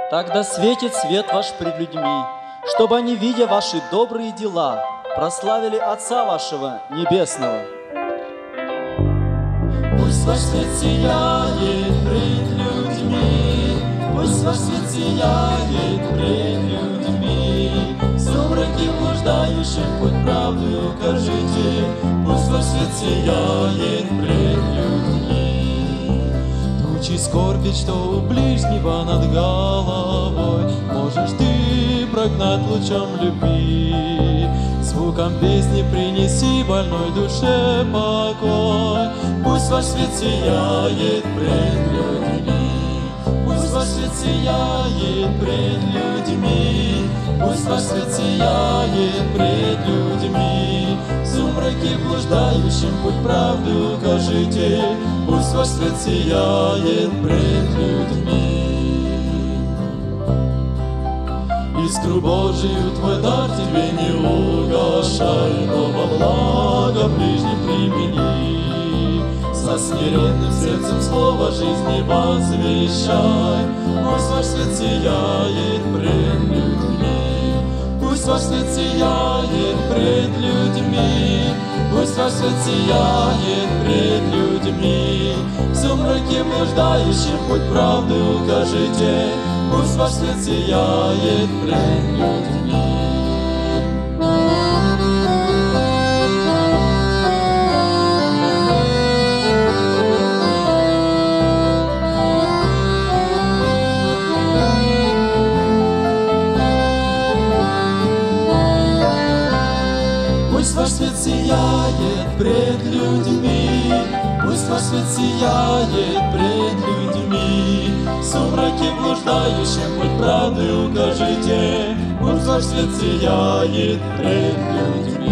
Тогда светит свет ваш пред людьми, чтобы они, видя ваши добрые дела, прославили Отца вашего Небесного. Пусть ваш свет сияет пред людьми, пусть ваш свет сияет пред людьми. В сумраке блуждающим путь правды укажите, пусть ваш свет сияет пред людьми. Тучи скорби, что у ближнего над головой, можешь ты прогнать лучом любви. Звуком песни принеси больной душе покой. Пусть ваш свет сияет пред людьми, пусть ваш свет сияет пред людьми, пусть ваш свет сияет пред людьми. В сумраке блуждающим путь правды укажите, пусть ваш свет сияет пред людьми. Искру Божию твой дар тебе не угошай, но во благо ближним примени. Со смиренным сердцем слово жизни возвещай. Пусть ваш свет сияет пред людьми, пусть ваш свет сияет пред людьми, пусть ваш свет сияет пред людьми. В сумраке блуждающим путь правды укажите, пусть ваш свет сияет пред людьми. Пусть ваш свет сияет пред людьми, пусть ваш свет сияет пред людьми. В сумраке блуждающим путь правды укажите, пусть ваш свет сияет пред людьми.